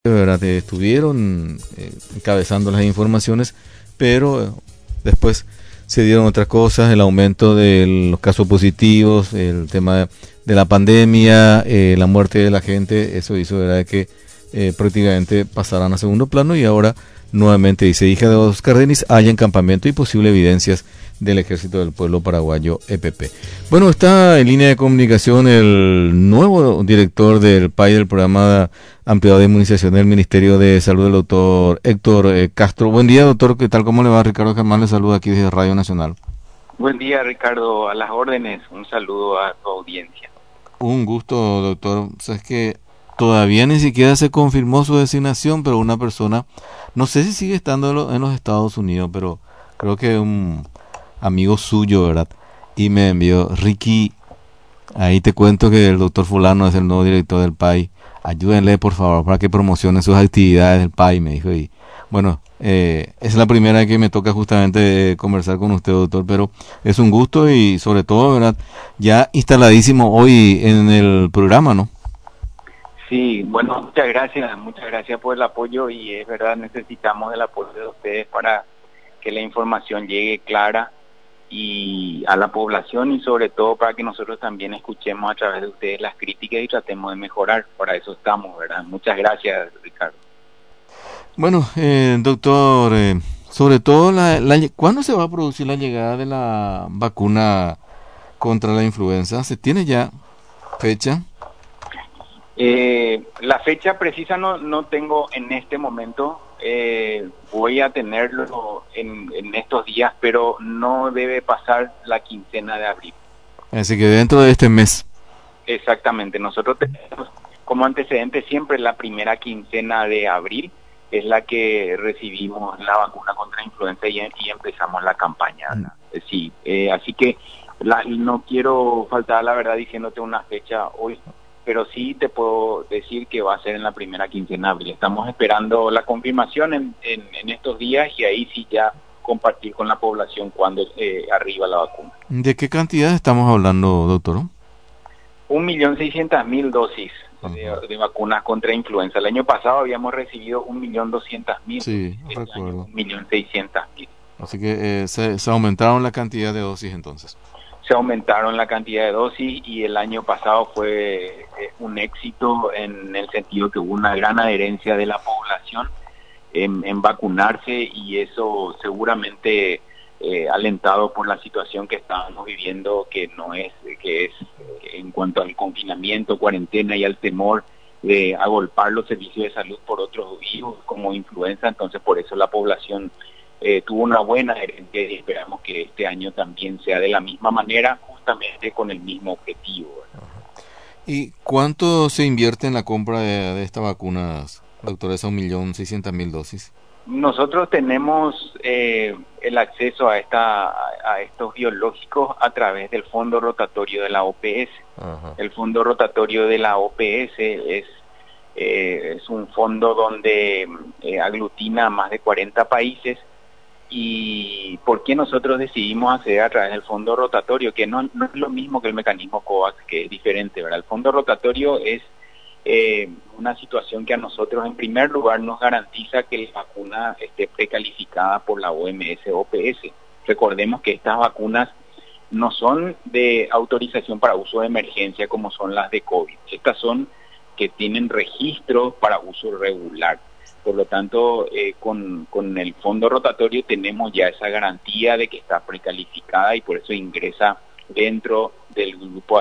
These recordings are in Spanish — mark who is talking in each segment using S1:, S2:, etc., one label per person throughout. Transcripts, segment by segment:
S1: ¿verdad? Estuvieron encabezando las informaciones, pero después se dieron otras cosas, el aumento de los casos positivos, el tema de la pandemia, la muerte de la gente, eso hizo, ¿verdad?, que prácticamente pasaran a segundo plano y ahora nuevamente dice hija de Oscar Denis, hay encampamento y posible evidencias del Ejército del Pueblo Paraguayo, EPP. Bueno, está en línea de comunicación el nuevo director del PAI del programa ampliado de inmunización del Ministerio de Salud, el doctor Héctor Castro. Buen día, doctor, ¿qué tal? ¿Cómo le va? Ricardo Germán le saluda aquí desde Radio Nacional.
S2: Buen día, Ricardo, a las órdenes, un saludo a tu audiencia.
S1: Un gusto, doctor. Sabes que todavía ni siquiera se confirmó su designación, pero una persona, no sé si sigue estando en los Estados Unidos, pero creo que un amigo suyo, ¿verdad? Y me envió, Ricky, ahí te cuento que el doctor fulano es el nuevo director del PAI, ayúdenle por favor para que promocione sus actividades del PAI, me dijo. Y bueno, es la primera vez que me toca justamente conversar con usted, doctor, pero es un gusto y sobre todo, ¿verdad?, ya instaladísimo hoy en el programa, ¿no?
S2: Sí, bueno, muchas gracias por el apoyo y es verdad, necesitamos el apoyo de ustedes para que la información llegue clara y a la población y sobre todo para que nosotros también escuchemos a través de ustedes las críticas y tratemos de mejorar. Para eso estamos, ¿verdad? Muchas gracias, Ricardo.
S1: Bueno, doctor, sobre todo, ¿cuándo se va a producir la llegada de la vacuna contra la influenza? ¿Se tiene ya fecha?
S2: La fecha precisa no tengo en este momento. Voy a tenerlo en estos días, pero no debe pasar la quincena de abril.
S1: Así que dentro de este mes.
S2: Exactamente, nosotros tenemos como antecedente siempre la primera quincena de abril, es la que recibimos la vacuna contra influenza y empezamos la campaña. Sí, así que no quiero faltar a la verdad diciéndote una fecha hoy, pero sí te puedo decir que va a ser en la primera quincena de abril. Estamos esperando la confirmación en estos días y ahí sí ya compartir con la población cuando arriba la vacuna.
S1: ¿De qué cantidad estamos hablando, doctor?
S2: 1.600.000 dosis de vacunas contra influenza. El año pasado habíamos recibido 1.200.000.
S1: Sí,
S2: Este
S1: recuerdo.
S2: año 1.600.000.
S1: Así que se aumentaron la cantidad de dosis entonces.
S2: Se aumentaron la cantidad de dosis y el año pasado fue un éxito en el sentido que hubo una gran adherencia de la población en vacunarse y eso seguramente alentado por la situación que estábamos viviendo, que es en cuanto al confinamiento, cuarentena y al temor de agolpar los servicios de salud por otros virus como influenza. Entonces por eso la población tuvo una buena adherencia y esperamos que este año también sea de la misma manera, justamente con el mismo objetivo, ¿verdad?
S1: ¿Y cuánto se invierte en la compra de estas vacunas, doctor, esas 1.600.000 dosis?
S2: Nosotros tenemos el acceso a estos biológicos a través del fondo rotatorio de la OPS.
S1: Ajá.
S2: El fondo rotatorio de la OPS es un fondo donde aglutina a más de 40 países. ¿Y por qué nosotros decidimos acceder a través del fondo rotatorio? Que no es lo mismo que el mecanismo COVAX, que es diferente, ¿verdad? El fondo rotatorio es una situación que a nosotros en primer lugar nos garantiza que la vacuna esté precalificada por la OMS-OPS. Recordemos que estas vacunas no son de autorización para uso de emergencia como son las de COVID. Estas son que tienen registro para uso regular. Por lo tanto, con el fondo rotatorio tenemos ya esa garantía de que está precalificada y por eso ingresa dentro del grupo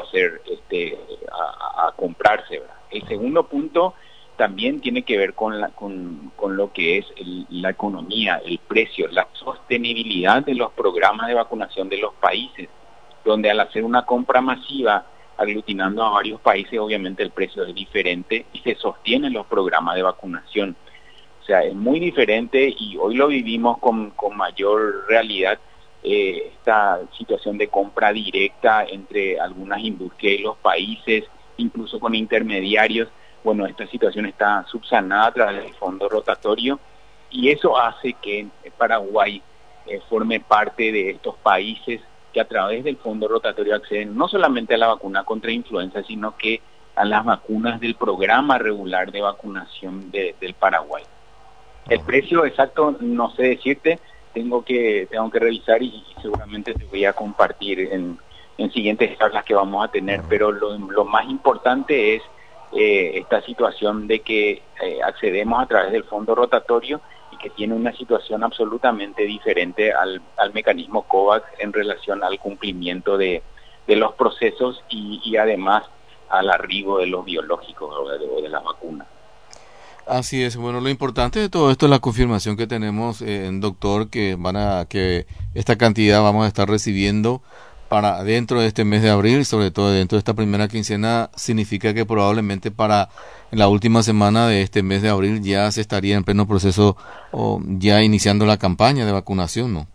S2: a comprarse, ¿verdad? El segundo punto también tiene que ver con lo que es la economía, el precio, la sostenibilidad de los programas de vacunación de los países, donde al hacer una compra masiva aglutinando a varios países, obviamente el precio es diferente y se sostienen los programas de vacunación. O sea, es muy diferente y hoy lo vivimos con mayor realidad, esta situación de compra directa entre algunas industrias y los países, incluso con intermediarios. Bueno, esta situación está subsanada a través del fondo rotatorio y eso hace que Paraguay forme parte de estos países que a través del fondo rotatorio acceden no solamente a la vacuna contra influenza, sino que a las vacunas del programa regular de vacunación del Paraguay. El precio exacto no sé decirte, tengo que revisar y seguramente te voy a compartir en siguientes charlas que vamos a tener, pero lo más importante es esta situación de que accedemos a través del fondo rotatorio y que tiene una situación absolutamente diferente al mecanismo COVAX en relación al cumplimiento de los procesos y además al arribo de los biológicos o de la vacuna.
S1: Así es. Bueno, lo importante de todo esto es la confirmación que tenemos, doctor, que esta cantidad vamos a estar recibiendo para dentro de este mes de abril, sobre todo dentro de esta primera quincena. Significa que probablemente para la última semana de este mes de abril ya se estaría en pleno proceso o ya iniciando la campaña de vacunación, ¿no?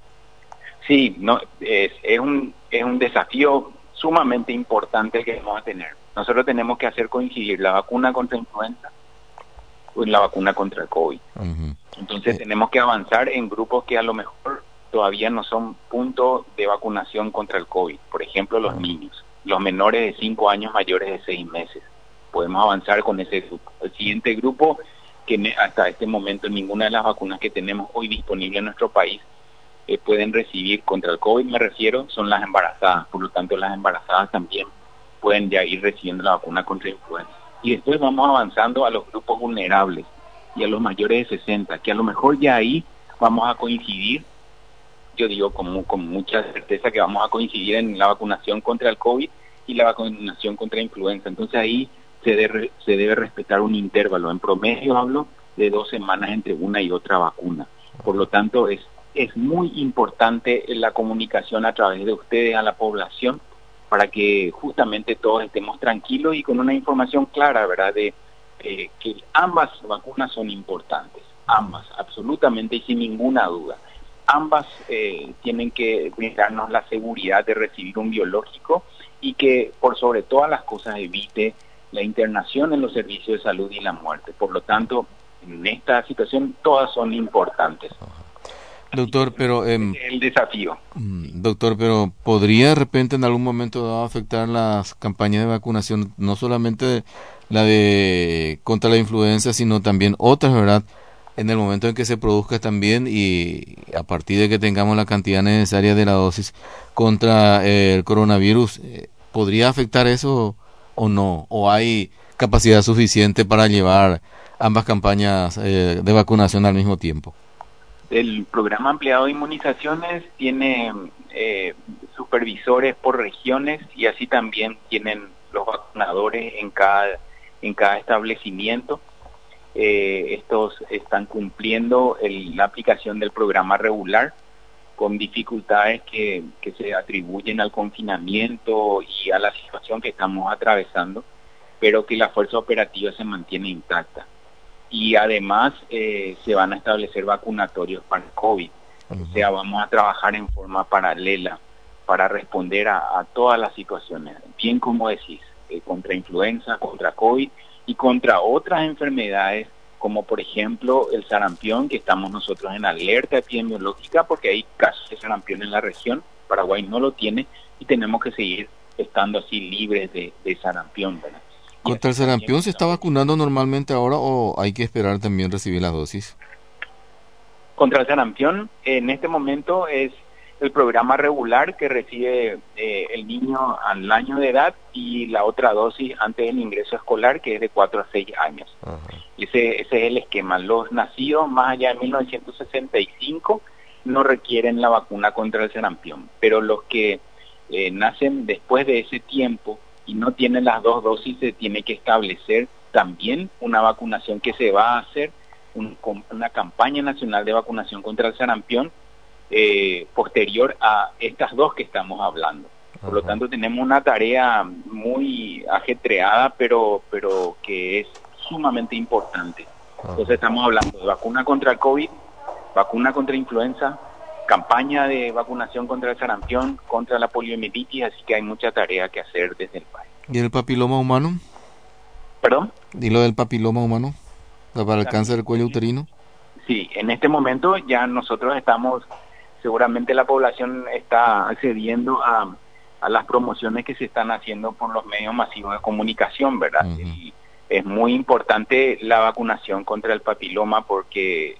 S2: Sí, no, es un desafío sumamente importante el que vamos a tener. Nosotros tenemos que hacer coincidir la vacuna contra influenza con la vacuna contra el COVID. Entonces tenemos que avanzar en grupos que a lo mejor todavía no son punto de vacunación contra el COVID. Por ejemplo, los niños, los menores de 5 años, mayores de 6 meses. Podemos avanzar con ese grupo. El siguiente grupo, que hasta este momento ninguna de las vacunas que tenemos hoy disponible en nuestro país pueden recibir contra el COVID, me refiero, son las embarazadas. Por lo tanto, las embarazadas también pueden ya ir recibiendo la vacuna contra influenza. Y después vamos avanzando a los grupos vulnerables y a los mayores de 60, que a lo mejor ya ahí vamos a coincidir, yo digo con mucha certeza que vamos a coincidir en la vacunación contra el COVID y la vacunación contra influenza. Entonces ahí se debe respetar un intervalo, en promedio hablo de 2 semanas entre una y otra vacuna. Por lo tanto es muy importante la comunicación a través de ustedes a la población para que justamente todos estemos tranquilos y con una información clara, ¿verdad?, de que ambas vacunas son importantes, ambas, absolutamente y sin ninguna duda. Ambas tienen que brindarnos la seguridad de recibir un biológico y que por sobre todas las cosas evite la internación en los servicios de salud y la muerte. Por lo tanto, en esta situación todas son importantes.
S1: Doctor, pero
S2: el desafío.
S1: Doctor, pero ¿podría de repente en algún momento dado afectar las campañas de vacunación, no solamente la de contra la influenza, sino también otras, ¿verdad? En el momento en que se produzca también y a partir de que tengamos la cantidad necesaria de la dosis contra el coronavirus, ¿podría afectar eso o no? ¿O hay capacidad suficiente para llevar ambas campañas de vacunación al mismo tiempo?
S2: El programa ampliado de inmunizaciones tiene supervisores por regiones y así también tienen los vacunadores en cada establecimiento. Estos están cumpliendo la aplicación del programa regular con dificultades que se atribuyen al confinamiento y a la situación que estamos atravesando, pero que la fuerza operativa se mantiene intacta. Y además se van a establecer vacunatorios para el COVID. O sea, vamos a trabajar en forma paralela para responder a todas las situaciones, bien como decís, contra influenza, contra COVID y contra otras enfermedades como por ejemplo el sarampión, que estamos nosotros en alerta epidemiológica porque hay casos de sarampión en la región. Paraguay no lo tiene y tenemos que seguir estando así libres de sarampión, ¿verdad?
S1: ¿Contra el sarampión se está vacunando normalmente ahora o hay que esperar también recibir la dosis?
S2: Contra el sarampión, en este momento es el programa regular que recibe el niño al año de edad y la otra dosis antes del ingreso escolar, que es de 4 a 6 años. Ese es el esquema. Los nacidos más allá de 1965 no requieren la vacuna contra el sarampión, pero los que nacen después de ese tiempo y no tienen las 2 dosis, se tiene que establecer también una vacunación que se va a hacer, una campaña nacional de vacunación contra el sarampión posterior a estas 2 que estamos hablando. Por lo tanto, tenemos una tarea muy ajetreada, pero que es sumamente importante. Entonces estamos hablando de vacuna contra el COVID, vacuna contra influenza, campaña de vacunación contra el sarampión, contra la poliomielitis, así que hay mucha tarea que hacer desde el país.
S1: ¿Y el papiloma humano?
S2: ¿Perdón?
S1: ¿Y lo del papiloma humano? ¿Para el cáncer del cuello uterino?
S2: Sí, en este momento ya nosotros estamos, seguramente la población está accediendo a a las promociones que se están haciendo por los medios masivos de comunicación, ¿verdad? Y es muy importante la vacunación contra el papiloma porque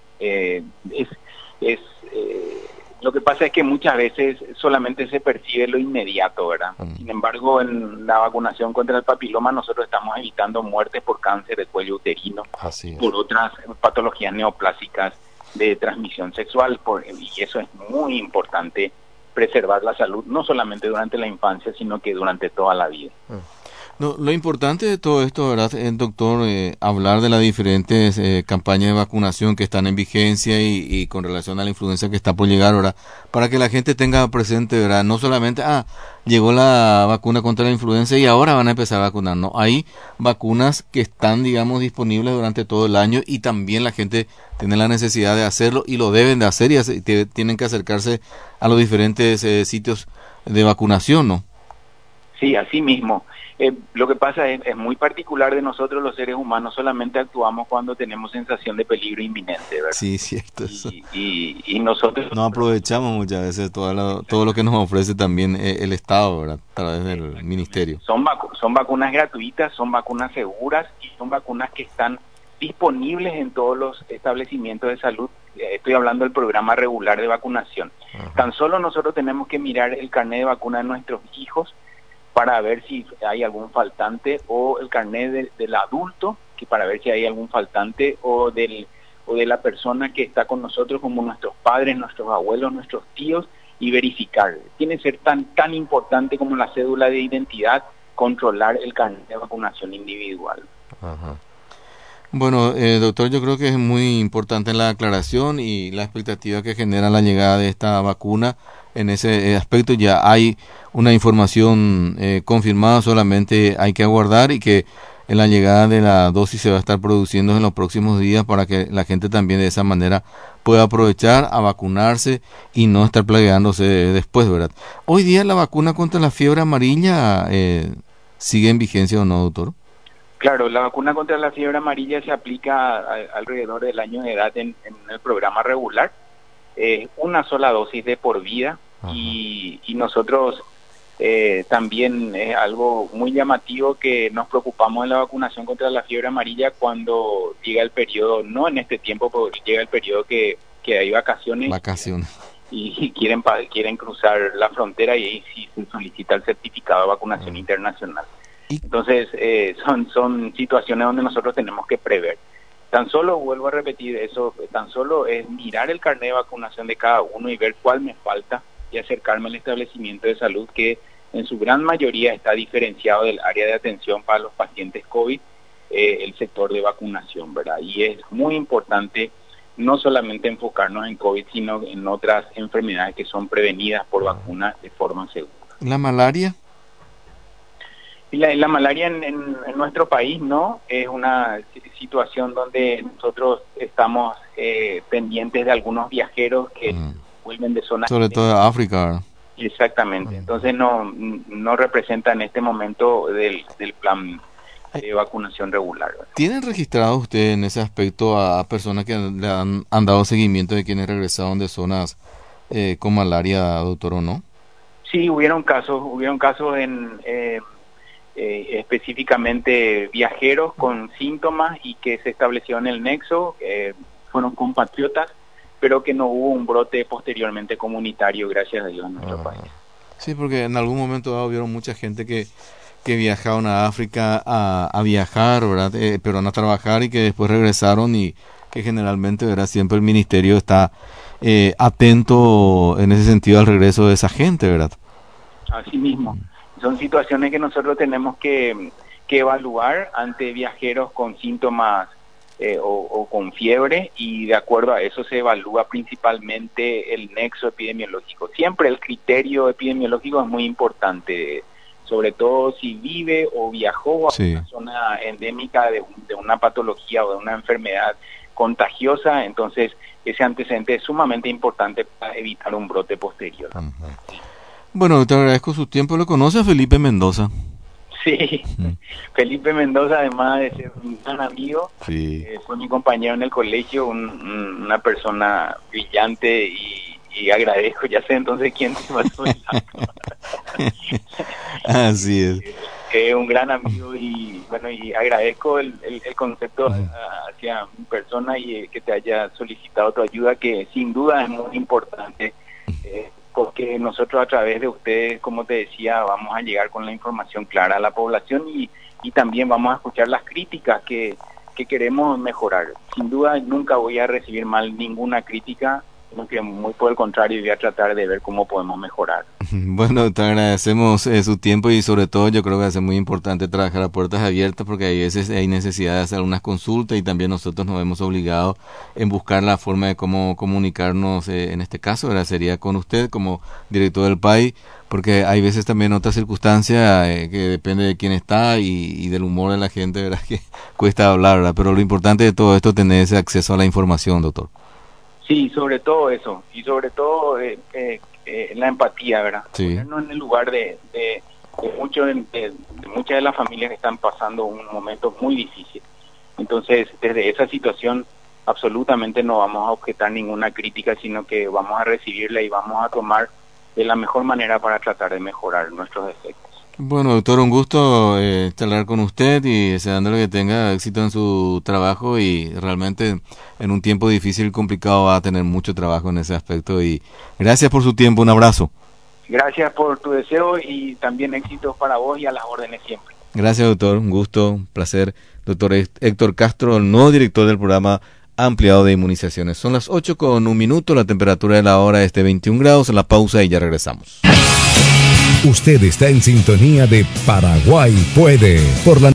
S2: lo que pasa es que muchas veces solamente se percibe lo inmediato, ¿verdad? Sin embargo, en la vacunación contra el papiloma nosotros estamos evitando muertes por cáncer de cuello uterino, por otras patologías neoplásicas de transmisión sexual, y eso es muy importante, preservar la salud, no solamente durante la infancia, sino que durante toda la vida.
S1: No, lo importante de todo esto, ¿verdad, doctor? Hablar de las diferentes campañas de vacunación que están en vigencia y con relación a la influenza que está por llegar, ¿verdad? Para que la gente tenga presente, ¿verdad? No solamente, llegó la vacuna contra la influenza y ahora van a empezar a vacunar, ¿no? Hay vacunas que están, digamos, disponibles durante todo el año y también la gente tiene la necesidad de hacerlo y lo deben de hacer y tienen que acercarse a los diferentes sitios de vacunación, ¿no?
S2: Sí, así mismo. Lo que pasa es muy particular de nosotros los seres humanos, solamente actuamos cuando tenemos sensación de peligro inminente, ¿verdad?
S1: Sí, cierto. Eso.
S2: Y nosotros
S1: no aprovechamos muchas veces todo lo que nos ofrece también el Estado, ¿verdad? A través del Ministerio.
S2: Son vacunas gratuitas, son vacunas seguras y son vacunas que están disponibles en todos los establecimientos de salud. Estoy hablando del programa regular de vacunación. Tan solo nosotros tenemos que mirar el carnet de vacuna de nuestros hijos para ver si hay algún faltante, o el carnet del adulto, que para ver si hay algún faltante, o de la persona que está con nosotros, como nuestros padres, nuestros abuelos, nuestros tíos, y verificar. Tiene que ser tan importante como la cédula de identidad, controlar el carnet de vacunación individual.
S1: Bueno, doctor, yo creo que es muy importante la aclaración y la expectativa que genera la llegada de esta vacuna. En ese aspecto ya hay una información confirmada, solamente hay que aguardar y que en la llegada de la dosis se va a estar produciendo en los próximos días para que la gente también de esa manera pueda aprovechar a vacunarse y no estar plagueándose después, ¿verdad? Hoy día la vacuna contra la fiebre amarilla sigue en vigencia, ¿o no, doctor?
S2: Claro, la vacuna contra la fiebre amarilla se aplica alrededor del año de edad en el programa regular. Una sola dosis de por vida. Y nosotros también es algo muy llamativo que nos preocupamos en la vacunación contra la fiebre amarilla cuando llega el periodo, no en este tiempo, porque llega el periodo que hay vacaciones. Y quieren cruzar la frontera y ahí sí se solicita el certificado de vacunación internacional. Entonces son situaciones donde nosotros tenemos que prever. Tan solo, vuelvo a repetir eso, tan solo es mirar el carnet de vacunación de cada uno y ver cuál me falta y acercarme al establecimiento de salud que en su gran mayoría está diferenciado del área de atención para los pacientes COVID, el sector de vacunación, ¿verdad? Y es muy importante no solamente enfocarnos en COVID, sino en otras enfermedades que son prevenidas por vacunas de forma segura.
S1: ¿La malaria?
S2: Y la malaria en nuestro país no es una situación donde nosotros estamos pendientes de algunos viajeros que vuelven de zonas,
S1: sobre todo de África.
S2: Exactamente. Entonces no representa en este momento del plan de vacunación regular, ¿verdad?
S1: ¿Tienen registrado usted en ese aspecto a personas que le han dado seguimiento de quienes regresaron de zonas con malaria, doctor, o no?
S2: Sí, hubieron casos en específicamente viajeros con síntomas y que se estableció en el nexo, fueron compatriotas, pero que no hubo un brote posteriormente comunitario, gracias a Dios, en nuestro país.
S1: Sí, porque en algún momento dado vieron mucha gente que viajaron a África a viajar, ¿verdad? Pero a trabajar, y que después regresaron, y que generalmente, ¿verdad?, siempre el ministerio está atento en ese sentido al regreso de esa gente, ¿verdad?
S2: Así mismo. Son situaciones que nosotros tenemos que evaluar ante viajeros con síntomas o con fiebre, y de acuerdo a eso se evalúa principalmente el nexo epidemiológico. Siempre el criterio epidemiológico es muy importante, sobre todo si vive o viajó a una zona endémica de una patología o de una enfermedad contagiosa. Entonces ese antecedente es sumamente importante para evitar un brote posterior.
S1: Bueno, te agradezco su tiempo. ¿Lo conoce a Felipe Mendoza?
S2: Sí, Felipe Mendoza, además de ser un gran amigo, fue mi compañero en el colegio, una persona brillante y y agradezco, ya sé entonces quién te pasó el dato.
S1: Así es.
S2: Es un gran amigo y bueno, y agradezco el concepto hacia mi persona y que te haya solicitado tu ayuda, que sin duda es muy importante, porque nosotros a través de ustedes, como te decía, vamos a llegar con la información clara a la población y también vamos a escuchar las críticas que queremos mejorar. Sin duda nunca voy a recibir mal ninguna crítica, sino que muy por el contrario voy a tratar de ver cómo podemos mejorar.
S1: Bueno, te agradecemos su tiempo y sobre todo yo creo que es muy importante trabajar a puertas abiertas, porque hay veces hay necesidad de hacer algunas consultas y también nosotros nos vemos obligados en buscar la forma de cómo comunicarnos, en este caso, ¿verdad? Sería con usted como director del PAI, porque hay veces también otras circunstancias que depende de quién está y del humor de la gente, ¿verdad? Que cuesta hablar, ¿verdad? Pero lo importante de todo esto es tener ese acceso a la información, doctor.
S2: Sí, sobre todo eso, y sobre todo la empatía, ¿verdad?
S1: Sí.
S2: Ponernos en el lugar de muchas de las familias que están pasando un momento muy difícil. Entonces, desde esa situación, absolutamente no vamos a objetar ninguna crítica, sino que vamos a recibirla y vamos a tomar de la mejor manera para tratar de mejorar nuestros defectos.
S1: Bueno, doctor, un gusto charlar con usted y deseándole que tenga éxito en su trabajo, y realmente en un tiempo difícil y complicado va a tener mucho trabajo en ese aspecto, y gracias por su tiempo, un abrazo.
S2: Gracias por tu deseo y también éxitos para vos y a las órdenes siempre.
S1: Gracias, doctor, un gusto, un placer. Doctor Héctor Castro, el nuevo director del programa ampliado de inmunizaciones. Son las 8:01, la temperatura de la hora es de 21 grados, la pausa y ya regresamos.
S3: Usted está en sintonía de Paraguay Puede, por la